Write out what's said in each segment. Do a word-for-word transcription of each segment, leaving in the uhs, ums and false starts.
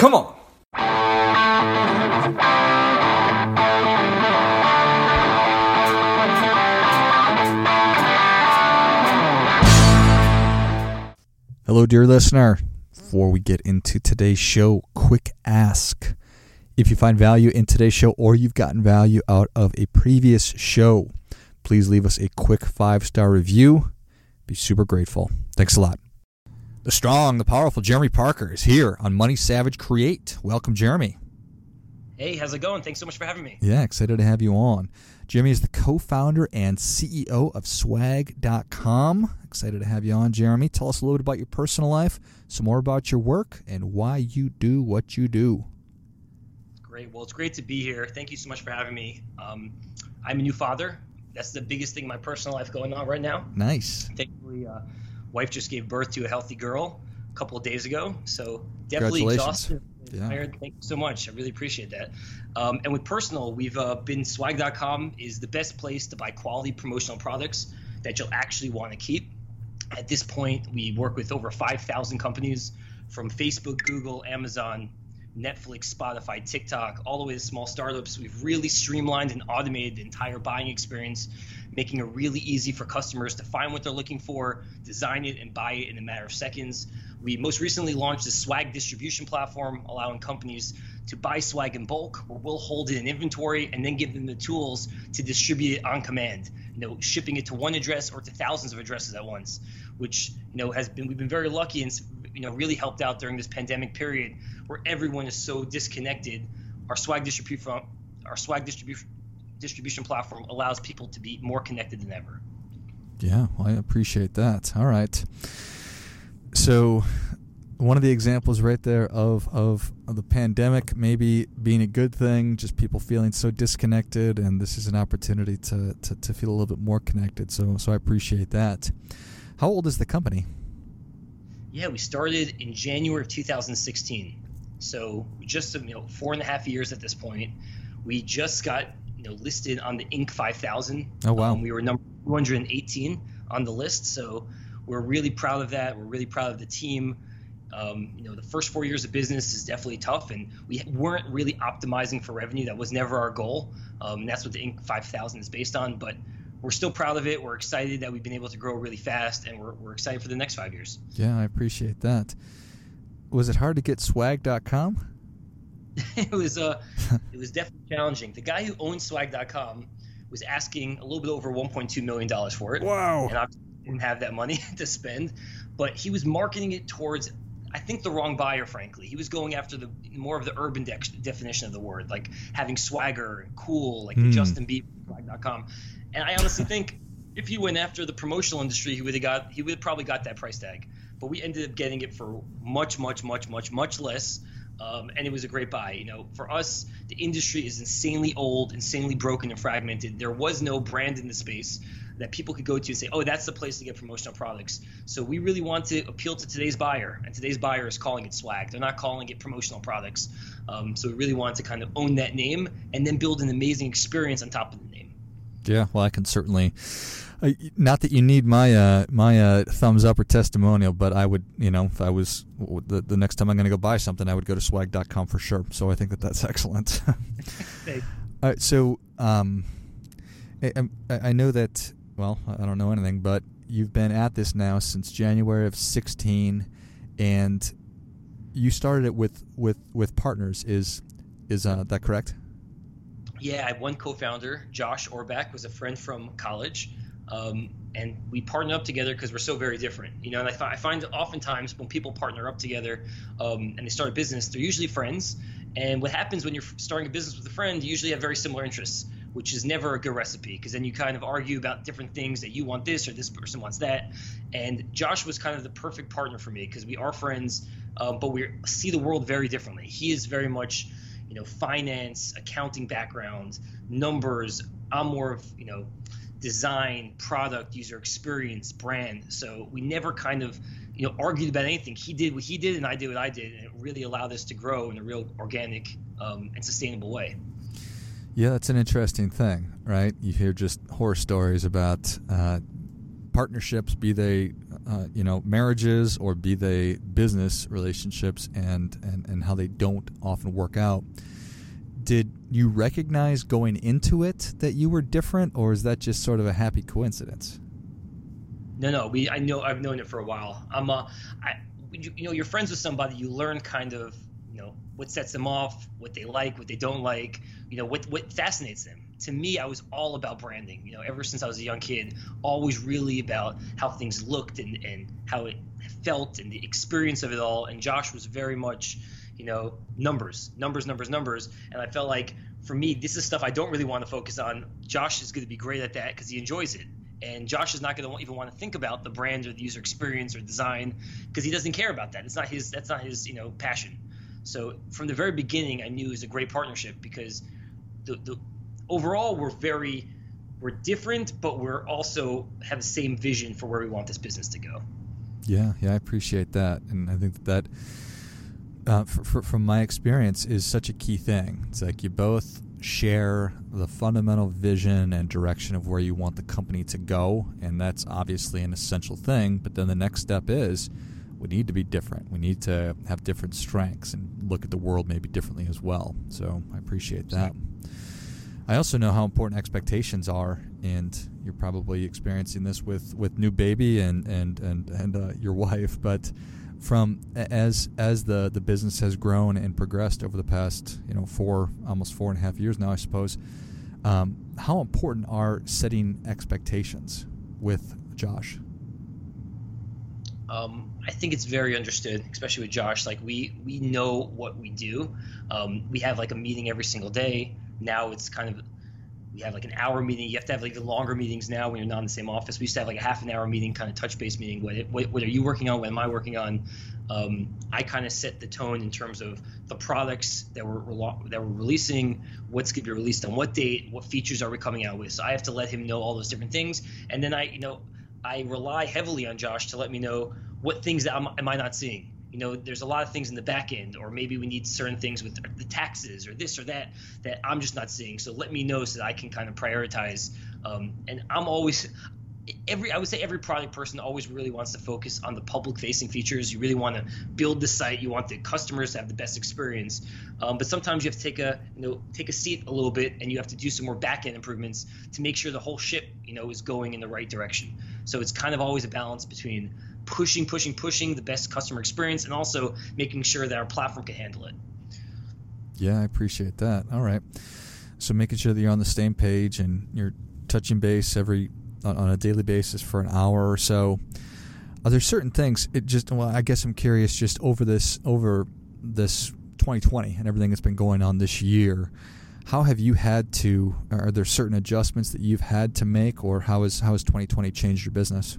Come on. Hello, dear listener. Before we get into today's show, quick ask. If you find value in today's show or you've gotten value out of a previous show, please leave us a quick five-star review. Be super grateful. Thanks a lot. The strong, the powerful Jeremy Parker is here on Money Savage Create. Welcome, Jeremy. Hey, how's it going? Thanks so much for having me. Yeah, excited to have you on. Jeremy is the co-founder and C E O of swag dot com. Excited to have you on, Jeremy. Tell us a little bit about your personal life, some more about your work, and why you do what you do. Great. Well, it's great to be here. Thank you so much for having me. Um, I'm a new father. That's the biggest thing in my personal life going on right now. Nice. Thankfully, uh, wife just gave birth to a healthy girl a couple of days ago, so definitely exhausted. Yeah. Thank you so much. I really appreciate that. Um, and with personal, we've uh, been swag dot com is the best place to buy quality promotional products that you'll actually want to keep. At this point, we work with over five thousand companies from Facebook, Google, Amazon, Netflix, Spotify, TikTok, all the way to small startups. We've really streamlined and automated the entire buying experience, making it really easy for customers to find what they're looking for, design it, and buy it in a matter of seconds. We most recently launched a swag distribution platform, allowing companies to buy swag in bulk, where we'll hold it in inventory and then give them the tools to distribute it on command, you know, shipping it to one address or to thousands of addresses at once, which, you know, has been, we've been very lucky and, you know, really helped out during this pandemic period where everyone is so disconnected. Our swag distribution, our swag distribution distribution platform allows people to be more connected than ever. Yeah, well, I appreciate that. All right. So one of the examples right there of, of, of the pandemic maybe being a good thing, just people feeling so disconnected, and this is an opportunity to, to, to feel a little bit more connected. So so I appreciate that. How old is the company? Yeah, we started in January of two thousand sixteen. So just, you know, four and a half years at this point. We just got, you know, listed on the Inc five thousand. Oh, wow. Um, we were number two hundred eighteen on the list. So we're really proud of that. We're really proud of the team. Um, you know, the first four years of business is definitely tough, and we weren't really optimizing for revenue. That was never our goal. Um, that's what the Inc five thousand is based on, but we're still proud of it. We're excited that we've been able to grow really fast, and we're, we're excited for the next five years. Yeah, I appreciate that. Was it hard to get swag dot com? it was uh, it was definitely challenging. The guy who owns swag dot com was asking a little bit over one point two million dollars for it. Wow. And I didn't have that money to spend, but he was marketing it towards, I think, the wrong buyer, frankly. He was going after the more of the urban de- definition of the word, like having swagger and cool, like mm. the Justin Bieber swag dot com. And I honestly think if he went after the promotional industry, he would have got he would have probably got that price tag. But we ended up getting it for much, much, much, much, much less. Um, and it was a great buy. You know, for us, the industry is insanely old, insanely broken and fragmented. There was no brand in the space that people could go to and say, oh, that's the place to get promotional products. So we really want to appeal to today's buyer, and today's buyer is calling it swag. They're not calling it promotional products. Um, so we really wanted to kind of own that name and then build an amazing experience on top of the name. Yeah, well, I can certainly uh, not that you need my uh, my uh, thumbs up or testimonial, but I would, you know, if I was the, the next time I'm going to go buy something, I would go to swag dot com for sure. So I think that that's excellent. All right, so um, I, I know that, well, I don't know anything, but you've been at this now since January of sixteen, and you started it with with, with partners. Is is uh, that correct? Yeah, I have one co-founder, Josh Orbach, was a friend from college, um, and we partnered up together because we're so very different. You know, and I, fi- I find oftentimes when people partner up together um, and they start a business, they're usually friends. And what happens when you're starting a business with a friend, you usually have very similar interests, which is never a good recipe, because then you kind of argue about different things, that you want this or this person wants that. And Josh was kind of the perfect partner for me because we are friends, um, but we see the world very differently. He is very much, you know, finance, accounting background, numbers. I'm more of, you know, design, product, user experience, brand. So we never kind of, you know, argued about anything. He did what he did and I did what I did, and it really allowed us to grow in a real organic um, and sustainable way. Yeah, that's an interesting thing, right? You hear just horror stories about uh, partnerships, be they uh, you know marriages or be they business relationships, and, and, and how they don't often work out. Did you recognize going into it that you were different, or is that just sort of a happy coincidence? No, no. We I know I've known it for a while. I'm uh, I you, you know you're friends with somebody, you learn kind of you know what sets them off, what they like, what they don't like, you know what what fascinates them. To me, I was all about branding. You know, ever since I was a young kid, always really about how things looked and, and how it felt and the experience of it all. And Josh was very much, you know, numbers, numbers, numbers, numbers. And I felt like for me, this is stuff I don't really want to focus on. Josh is going to be great at that because he enjoys it. And Josh is not going to even want to think about the brand or the user experience or design because he doesn't care about that. It's not his. That's not his, you know, passion. So from the very beginning, I knew it was a great partnership because the the overall, we're very, we're different, but we're also have the same vision for where we want this business to go. Yeah, yeah, I appreciate that, and I think that that, uh, for, for, from my experience, is such a key thing. It's like you both share the fundamental vision and direction of where you want the company to go, and that's obviously an essential thing. But then the next step is we need to be different. We need to have different strengths and look at the world maybe differently as well. So I appreciate that. I also know how important expectations are, and you're probably experiencing this with, with new baby and and and and uh, your wife. But from as as the, the business has grown and progressed over the past you know four almost four and a half years now, I suppose, um, how important are setting expectations with Josh? Um, I think it's very understood, especially with Josh. Like we we know what we do. Um, we have like a meeting every single day. Now it's kind of, we have like an hour meeting. You have to have like the longer meetings now when you're not in the same office. We used to have like a half an hour meeting, kind of touch base meeting. What, what, what are you working on? What am I working on? Um, I kind of set the tone in terms of the products that we're that we're releasing, what's going to be released on what date, what features are we coming out with. So I have to let him know all those different things. And then I, you know, I rely heavily on Josh to let me know what things that I'm, am I not seeing. You know, there's a lot of things in the back end, or maybe we need certain things with the taxes or this or that that I'm just not seeing. So let me know so that I can kind of prioritize. Um, and I'm always every I would say every product person always really wants to focus on the public facing features. You really want to build the site. You want the customers to have the best experience. Um, but sometimes you have to take a you know take a seat a little bit, and you have to do some more back end improvements to make sure the whole ship you know is going in the right direction. So it's kind of always a balance between pushing, pushing, pushing the best customer experience and also making sure that our platform can handle it. Yeah, I appreciate that. All right. So making sure that you're on the same page and you're touching base every on, on a daily basis for an hour or so. Are there certain things, it just, well, I guess I'm curious just over this, over this twenty twenty and everything that's been going on this year, how have you had to, are there certain adjustments that you've had to make, or how is, how has twenty twenty changed your business?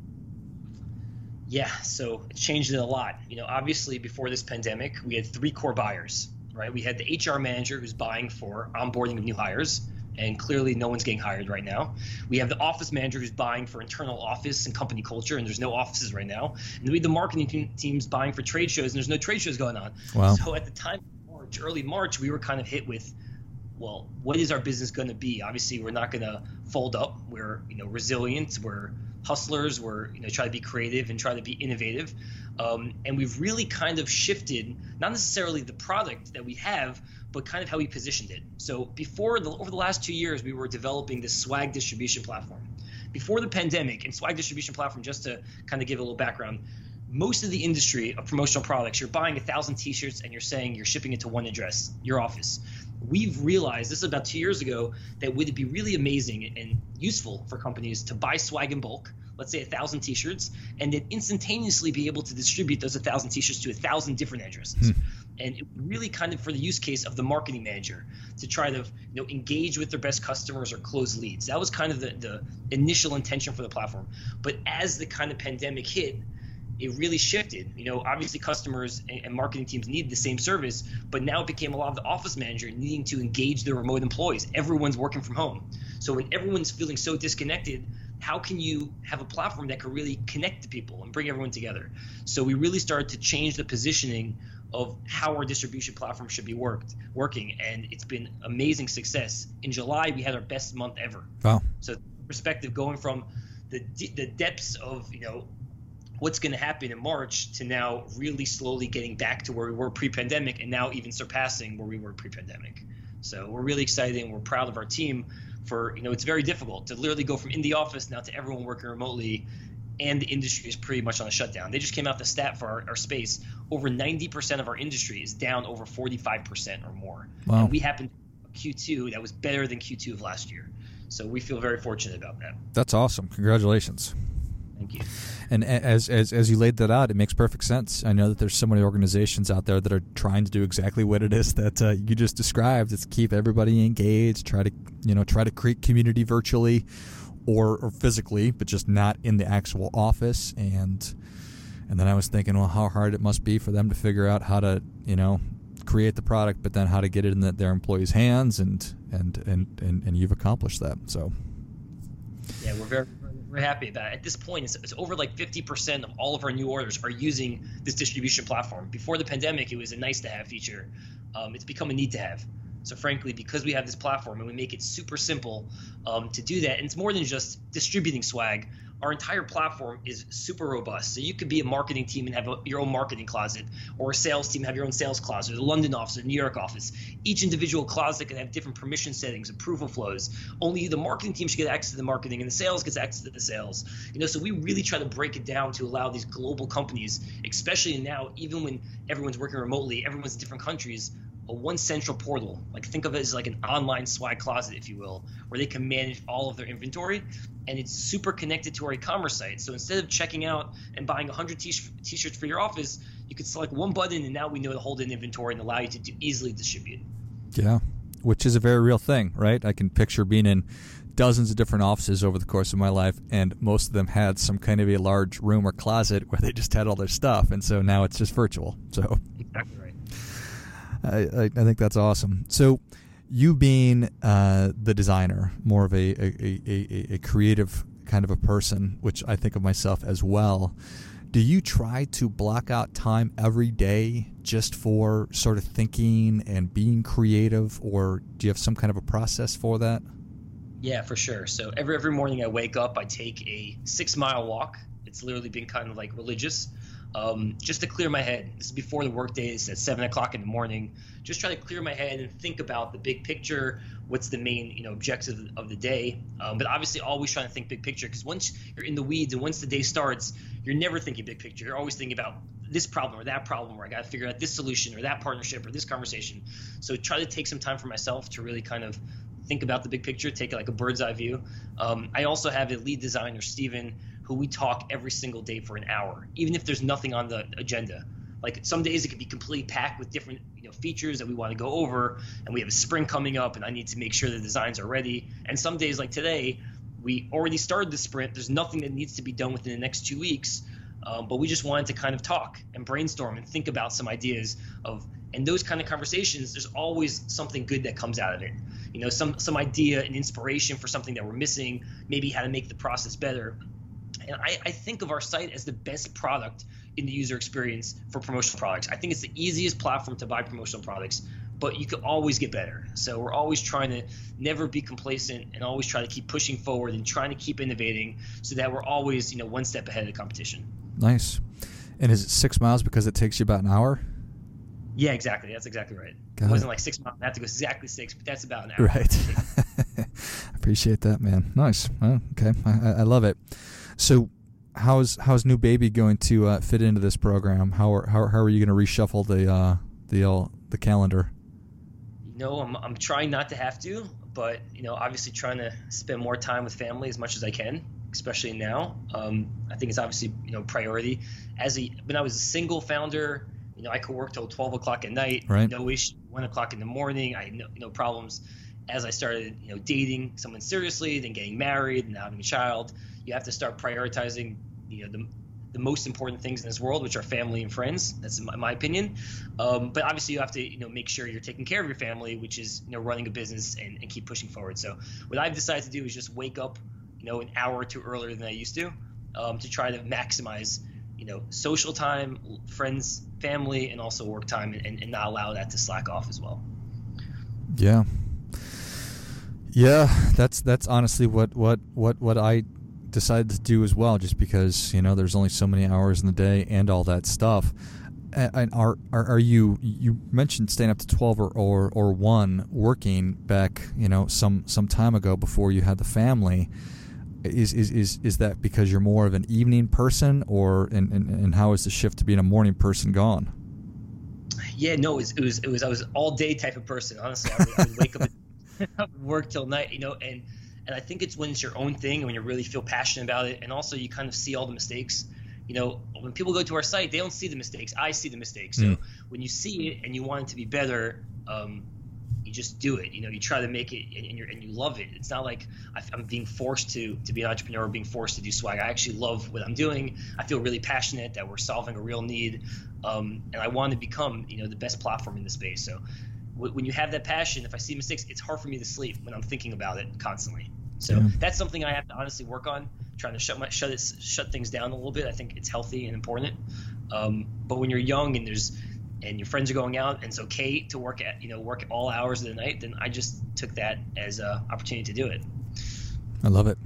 Yeah, so it's changed it a lot. You know, obviously before this pandemic, we had three core buyers, right? We had the H R manager who's buying for onboarding of new hires, and clearly no one's getting hired right now. We have the office manager who's buying for internal office and company culture, and there's no offices right now. And then we have the marketing te- teams buying for trade shows, and there's no trade shows going on. Wow. So at the time of March, early March, we were kind of hit with, well, what is our business going to be? Obviously, we're not going to fold up. We're, you know, resilient. We're hustlers. We're, you know, try to be creative and try to be innovative. Um, and we've really kind of shifted, not necessarily the product that we have, but kind of how we positioned it. So before the, over the last two years, we were developing this swag distribution platform. Before the pandemic, and swag distribution platform, just to kind of give a little background, most of the industry of promotional products, you're buying a thousand t-shirts and you're saying you're shipping it to one address, your office. We've realized, this is about two years ago, that would it be really amazing and useful for companies to buy swag in bulk, let's say a thousand t-shirts, and then instantaneously be able to distribute those a thousand t-shirts to a thousand different addresses. Hmm. And it really kind of for the use case of the marketing manager to try to you know engage with their best customers or close leads. That was kind of the, the initial intention for the platform. But as the kind of pandemic hit, it really shifted. You know, obviously customers and marketing teams needed the same service, but now it became a lot of the office manager needing to engage their remote employees. Everyone's working from home. So when everyone's feeling so disconnected, how can you have a platform that can really connect to people and bring everyone together? So we really started to change the positioning of how our distribution platform should be worked working, and it's been amazing success. In July, we had our best month ever. Wow. So perspective, going from the the depths of, you know, what's going to happen in March to now really slowly getting back to where we were pre-pandemic, and now even surpassing where we were pre-pandemic. So we're really excited, and we're proud of our team for, you know, it's very difficult to literally go from in the office now to everyone working remotely, and the industry is pretty much on a shutdown. They just came out the stat for our, our space. Over ninety percent of our industry is down over forty-five percent or more. Wow. And we happened to Q two that was better than Q two of last year. So we feel very fortunate about that. That's awesome. Congratulations. Thank you. And as as as you laid that out, it makes perfect sense. I know that there's so many organizations out there that are trying to do exactly what it is that uh, you just described. It's keep everybody engaged, try to you know try to create community virtually or or physically, but just not in the actual office. And and then I was thinking, well, how hard it must be for them to figure out how to you know create the product, but then how to get it in the, their employees' hands. And and, and and and you've accomplished that. So yeah, we're very. We're happy about it. At this point, it's, it's over like fifty percent of all of our new orders are using this distribution platform. Before the pandemic, it was a nice-to-have feature. Um, it's become a need-to-have. So frankly, because we have this platform and we make it super simple um, to do that, and it's more than just distributing swag, our entire platform is super robust. So you could be a marketing team and have a, your own marketing closet, or a sales team have your own sales closet, or the London office, or the New York office. Each individual closet can have different permission settings, approval flows. Only the marketing team should get access to the marketing, and the sales gets access to the sales. You know, so we really try to break it down to allow these global companies, especially now, even when everyone's working remotely, everyone's in different countries, a one central portal. Like think of it as like an online swag closet, if you will, where they can manage all of their inventory, and it's super connected to our e-commerce site. So instead of checking out and buying one hundred t- t-shirts for your office, you could select one button, and now we know to hold in inventory and allow you to do, easily distribute. Yeah, which is a very real thing, right? I can picture being in dozens of different offices over the course of my life, and most of them had some kind of a large room or closet where they just had all their stuff, and so now it's just virtual. So exactly right. I, I, I think that's awesome. So you being uh, the designer, more of a, a, a, a creative kind of a person, which I think of myself as well, do you try to block out time every day just for sort of thinking and being creative, or do you have some kind of a process for that? Yeah, for sure. So every every morning I wake up, I take a six mile walk. It's literally been kind of like religious. Um, just to clear my head. This is before the work day. It's at seven o'clock in the morning. Just try to clear my head and think about the big picture. What's the main, you know, objective of the day? Um, but obviously, always trying to think big picture, because once you're in the weeds and once the day starts, you're never thinking big picture. You're always thinking about this problem or that problem, or I got to figure out this solution or that partnership or this conversation. So try to take some time for myself to really kind of think about the big picture, take it like a bird's eye view. Um, I also have a lead designer, Steven, who we talk every single day for an hour, even if there's nothing on the agenda. Like some days it could be completely packed with different, you know, features that we want to go over, and we have a sprint coming up and I need to make sure the designs are ready. And some days like today, we already started the sprint. There's nothing that needs to be done within the next two weeks, um, but we just wanted to kind of talk and brainstorm and think about some ideas of, and those kind of conversations, there's always something good that comes out of it. You know, some some idea and inspiration for something that we're missing, maybe how to make the process better. And I, I think of our site as the best product in the user experience for promotional products. I think it's the easiest platform to buy promotional products, but you could always get better. So we're always trying to never be complacent and always try to keep pushing forward and trying to keep innovating so that we're always, you know, one step ahead of the competition. Nice. And is it six miles because it takes you about an hour? Yeah, exactly. That's exactly right. Got it wasn't it. like six miles. I have to go exactly six, but that's about an hour. Right. I appreciate that, man. Nice. Oh, okay. I, I love it. So how's how's new baby going to uh, fit into this program? How are how, how are you going to reshuffle the uh, the uh, the calendar? You know, I'm I'm trying not to have to, but you know, obviously trying to spend more time with family as much as I can, especially now. Um, I think it's obviously, you know, priority. As a when I was a single founder, you know, I could work till twelve o'clock at night, right. No issue. One o'clock in the morning, I had no, no problems. As I started, you know, dating someone seriously, then getting married, and now having a child, you have to start prioritizing, you know, the the most important things in this world, which are family and friends. That's my, my opinion. Um, but obviously, you have to, you know, make sure you're taking care of your family, which is, you know, running a business and, and keep pushing forward. So what I've decided to do is just wake up, you know, an hour or two earlier than I used to, um, to try to maximize, you know, social time, friends, family, and also work time, and, and not allow that to slack off as well. Yeah. Yeah, that's that's honestly what, what, what, what I decided to do as well, just because, you know, there's only so many hours in the day and all that stuff. And are are, are you you mentioned staying up to twelve or, or, or one working back, you know, some, some time ago before you had the family. Is, is is is that because you're more of an evening person, or and, and, and how is the shift to being a morning person gone? Yeah, no, it was it was, it was I was all day type of person. Honestly, I would, I would wake up and work till night, you know, and and I think it's when it's your own thing, when you really feel passionate about it, and also you kind of see all the mistakes. You know, when people go to our site, they don't see the mistakes. I see the mistakes. So mm. when you see it and you want it to be better, um, you just do it. You know, you try to make it, and, and, you're, and you love it. It's not like I'm being forced to to be an entrepreneur or being forced to do swag. I actually love what I'm doing. I feel really passionate that we're solving a real need, um, and I want to become, you know, the best platform in the space. So w- when you have that passion, if I see mistakes, it's hard for me to sleep when I'm thinking about it constantly. So yeah. that's something I have to honestly work on, trying to shut my shut it shut things down a little bit. I think it's healthy and important. Um, but when you're young and there's and your friends are going out and it's okay to work at you know work at all hours of the night, then I just took that as an opportunity to do it. I love it.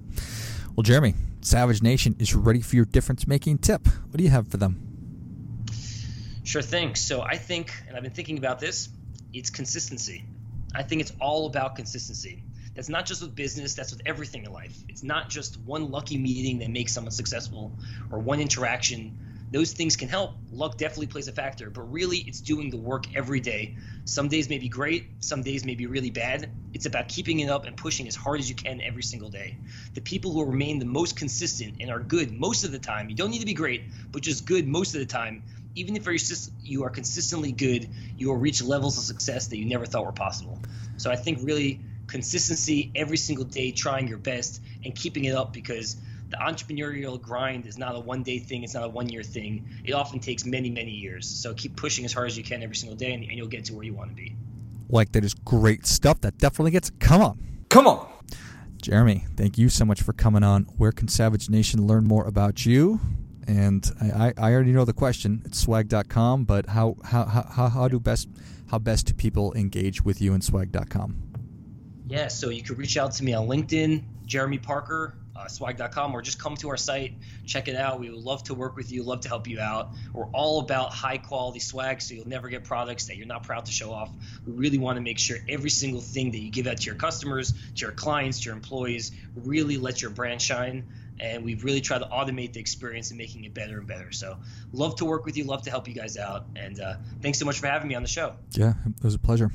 Well, Jeremy, Savage Nation is ready for your difference making tip. What do you have for them? Sure thing. So I think, and I've been thinking about this, it's consistency. I think it's all about consistency. That's not just with business, that's with everything in life. It's not just one lucky meeting that makes someone successful or one interaction. Those things can help. Luck definitely plays a factor, but really it's doing the work every day. Some days may be great, some days may be really bad. It's about keeping it up and pushing as hard as you can every single day. The people who remain the most consistent and are good most of the time, you don't need to be great, but just good most of the time, even if you are consistently good, you will reach levels of success that you never thought were possible. So I think really consistency every single day, trying your best and keeping it up, because the entrepreneurial grind is not a one-day thing. It's not a one-year thing. It often takes many, many years. So keep pushing as hard as you can every single day, and, and you'll get to where you want to be. Like, that is great stuff. That definitely gets – come on. Come on. Jeremy, thank you so much for coming on. Where can Savage Nation learn more about you? And I, I already know the question. It's swag dot com, but how how how how do best how best do people engage with you in swag dot com? Yeah, so you can reach out to me on LinkedIn, Jeremy Parker, uh, swag dot com, or just come to our site, check it out. We would love to work with you, love to help you out. We're all about high quality swag, so you'll never get products that you're not proud to show off. We really want to make sure every single thing that you give out to your customers, to your clients, to your employees, really let your brand shine. And we've really tried to automate the experience and making it better and better. So love to work with you, love to help you guys out. And uh, thanks so much for having me on the show. Yeah, it was a pleasure.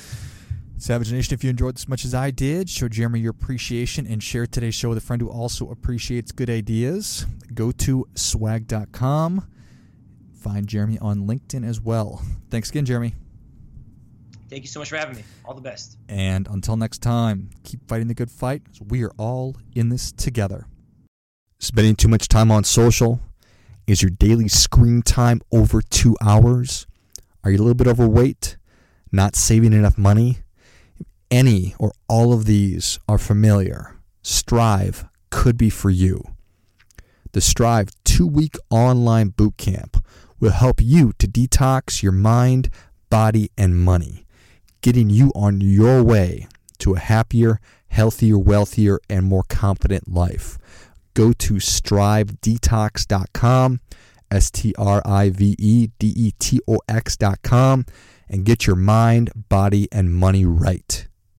Savage Nation, if you enjoyed this as much as I did, show Jeremy your appreciation and share today's show with a friend who also appreciates good ideas. Go to swag dot com. Find Jeremy on LinkedIn as well. Thanks again, Jeremy. Thank you so much for having me. All the best. And until next time, keep fighting the good fight. We are all in this together. Spending too much time on social? Is your daily screen time over two hours? Are you a little bit overweight? Not saving enough money? If any or all of these are familiar, Strive could be for you. The Strive two-week online bootcamp will help you to detox your mind, body, and money, getting you on your way to a happier, healthier, wealthier, and more confident life. Go to strive detox dot com, S T R I V E D E T O X dot com, and get your mind, body, and money right.